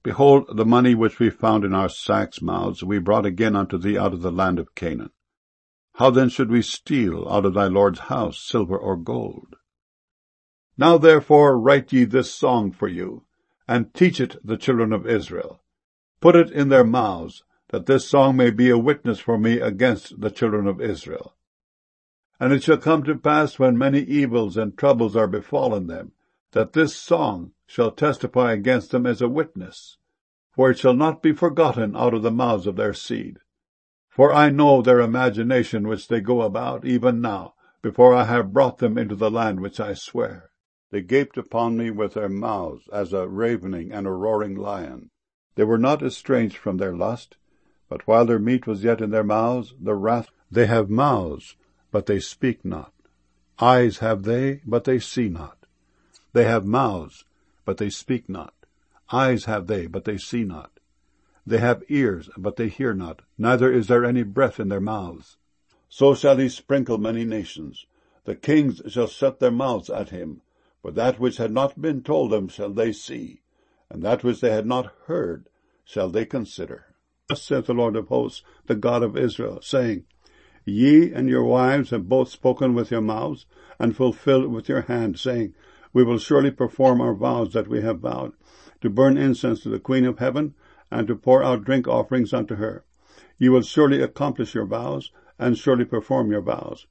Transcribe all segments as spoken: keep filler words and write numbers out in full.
Behold, the money which we found in our sacks' mouths we brought again unto thee out of the land of Canaan. How then should we steal out of thy Lord's house silver or gold? Now therefore write ye this song for you, and teach it the children of Israel. Put it in their mouths, that this song may be a witness for me against the children of Israel. And it shall come to pass, when many evils and troubles are befallen them, that this song shall testify against them as a witness, for it shall not be forgotten out of the mouths of their seed. For I know their imagination which they go about, even now, before I have brought them into the land which I swear. They gaped upon me with their mouths, as a ravening and a roaring lion. They were not estranged from their lust, but while their meat was yet in their mouths, the wrath. They have mouths, but they speak not. Eyes have they, but they see not. They have mouths, but they speak not. Eyes have they, but they see not. They have ears, but they hear not, neither is there any breath in their mouths. So shall he sprinkle many nations. The kings shall shut their mouths at him, for that which had not been told them shall they see, and that which they had not heard shall they consider. Thus saith the Lord of hosts, the God of Israel, saying, Ye and your wives have both spoken with your mouths, and fulfilled with your hand, saying, We will surely perform our vows that we have vowed, to burn incense to the Queen of heaven, and to pour out drink offerings unto her. You will surely accomplish your vows, and surely perform your vows.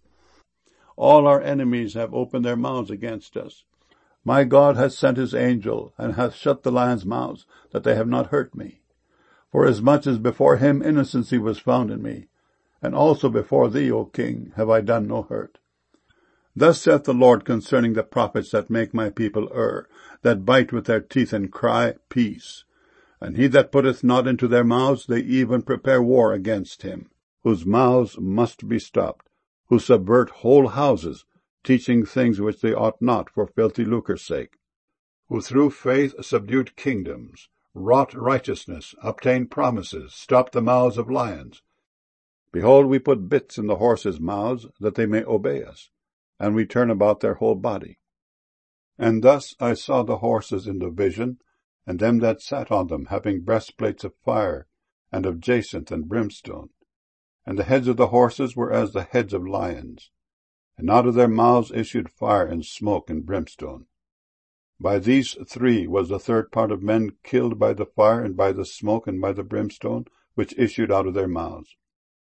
All our enemies have opened their mouths against us. My God hath sent his angel, and hath shut the lions' mouths, that they have not hurt me. For as much as before him innocency was found in me, and also before thee, O king, have I done no hurt. Thus saith the Lord concerning the prophets that make my people err, that bite with their teeth and cry, Peace. And he that putteth not into their mouths, they even prepare war against him, whose mouths must be stopped, who subvert whole houses, teaching things which they ought not for filthy lucre's sake, who through faith subdued kingdoms, wrought righteousness, obtained promises, stopped the mouths of lions. Behold, we put bits in the horses' mouths, that they may obey us, and we turn about their whole body. And thus I saw the horses in the vision, and them that sat on them, having breastplates of fire, and of jacinth and brimstone. And the heads of the horses were as the heads of lions, and out of their mouths issued fire and smoke and brimstone. By these three was the third part of men killed by the fire and by the smoke and by the brimstone, which issued out of their mouths.